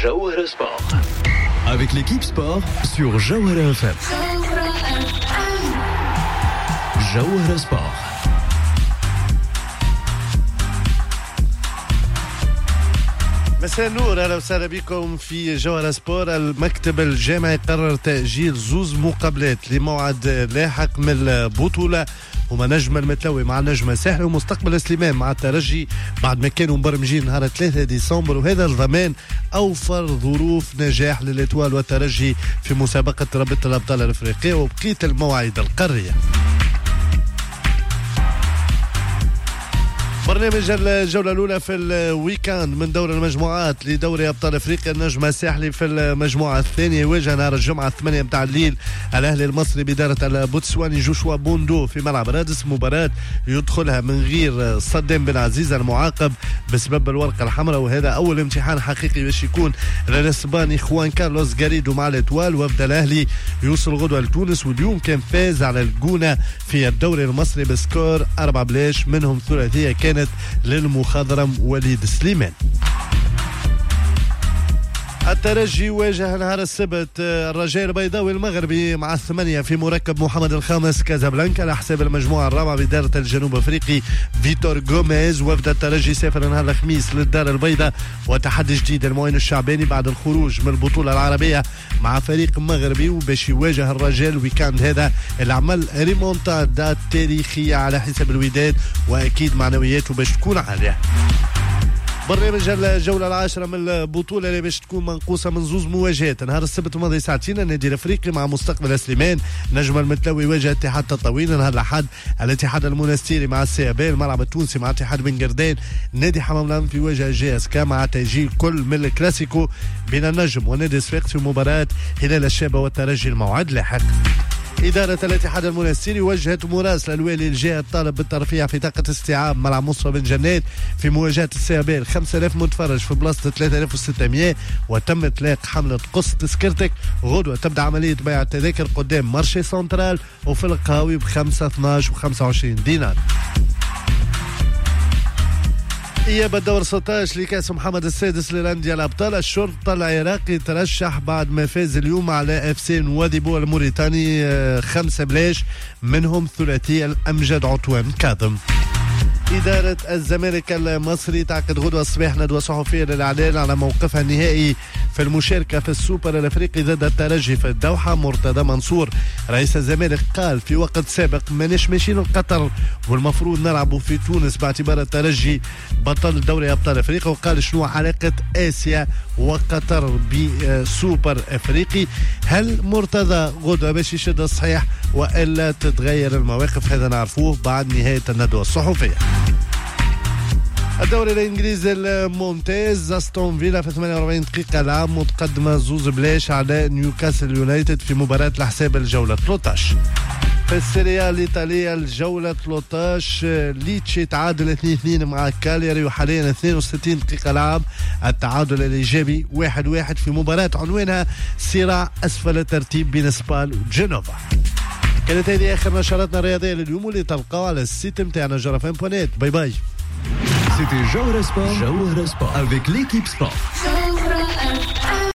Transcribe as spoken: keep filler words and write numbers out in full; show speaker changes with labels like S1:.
S1: Jawahara Sport. Avec l'équipe sport sur Jawahara F M. Jawahara Sport.
S2: مساء النور، اهلا وسهلا بكم في جوهرة سبور. المكتب الجامعي قرر تأجيل زوز مقابلات لموعد لاحق من البطولة، هما نجم المتلوي مع نجم الساحل ومستقبل سليمان مع الترجي، بعد ما كانوا مبرمجين نهار ثلاثة ديسمبر، وهذا الضمان اوفر ظروف نجاح للاتوال والترجي في مسابقة رابطة الابطال الافريقية وبقية المواعيد القارية. برنامج الجولة الأولى في الويكاند من دور المجموعات لدوري أبطال أفريقيا. النجم الساحلي في المجموعة الثانية يواجه نهار الجمعة الثمانية متاع الليل الأهلي المصري بدارة البوتسواني جوشوا بوندو في ملعب رادس، مباراة يدخلها من غير صدام بن عزيز المعاقب بسبب الورقة الحمراء، وهذا أول امتحان حقيقي باش يكون للإسباني خوان كارلوس غاريدو مع الإتوال. وفد الأهلي يوصل غدوة لتونس، واليوم كان فاز على الجونة في الدوري المصري بسكور أربعة بلاش، منهم ثلاثية كان للمخضرم وليد سليمان. الترجي واجه نهار السبت الرجاء البيضاوي المغربي مع الثمانية في مركب محمد الخامس كازابلانكا على حساب المجموعة الرابعة بدارة الجنوب افريقي فيتور غوميز. وفد الترجي سافر نهار الخميس للدار البيضاء وتحدي جديد المعين الشعباني بعد الخروج من البطولة العربية مع فريق مغربي، وباش يواجه الرجاء الويكاند هذا اللي عمل ريمونتادا تاريخية على حساب الوداد، واكيد معنوياته باش تكون عالية. برنامج الجولة العاشرة من البطولة اللي باش تكون منقوصة من زوز مواجهات. نهار السبت الماضي ساعتين النادي الافريقي مع مستقبل سليمان، نجم المتلوي يواجه اتحاد تطاوين. نهار الاحد الاتحاد المنستيري مع السيابان، الملعب التونسي مع اتحاد بن قردان. نادي حمام الانف يواجه جي اس كا مع تأجيل كل من الكلاسيكو بين النجم ونادي صفاقس في مباراة هلال الشابة والترجي الموعد لاحق. إدارة الاتحاد المنستيري وجهت مراسلة الوالي الجهة الطالب بالترفيع في طاقة استيعاب ملعب مصطفى بن جنات في مواجهة السيابان. خمسة آلاف متفرج في بلاصة ثلاثة آلاف وستمائة، وتم إطلاق حملة قص تذكرتك. غدوة تبدأ عملية بيع التذاكر قدام مارشي سنترال وفي القهاوي بخمسة اثناش وخمسة وعشرين دينار. إياب الدور ستة عشر لكأس محمد السادس للأندية الأبطال. الشرطة العراقي ترشح بعد ما فاز اليوم على اف سي نواديبو الموريتاني خمسة بلاش، منهم ثلاثي الأمجد عطوان كاظم. إدارة الزمالك المصري تعقد غدوة الصباح ندوة صحفية للإعلان على موقفها النهائي في المشاركة في السوبر الأفريقي ضد الترجي في الدوحة. مرتضى منصور رئيس الزمالك قال في وقت سابق ماناش ماشيين لقطر والمفروض نلعبوا في تونس باعتبار الترجي بطل دوري أبطال أفريقيا، وقال شنو علاقة آسيا وقطر بسوبر أفريقي. هل مرتضى غدوة باش يشد الصحيح وإلا تتغير المواقف؟ هذا نعرفوه بعد نهاية الندوة الصحفية. الدوري الانجليزي الممتاز، استون فيلا في ثمانية وأربعين دقيقة العام متقدمة زوز بلاش على نيوكاسل يونايتد في مباراة لحساب الجولة ثلاثة عشر. في السيريا الإيطالية الجولة ثلاثة عشر ليتشي تعادل اثنين اثنين مع كالياري، وحاليا اثنين وستين دقيقة لعب التعادل الإيجابي واحد واحد في مباراة عنوانها صراع أسفل الترتيب بين سبال وجنوفا. كانت هذه آخر نشراتنا الرياضية لليوم، واللي تلقاوها على السيت متاعنا جرفان بوانيت. باي باي.
S1: C'était Jawahara Sport. Jawahara Sport avec l'équipe sport.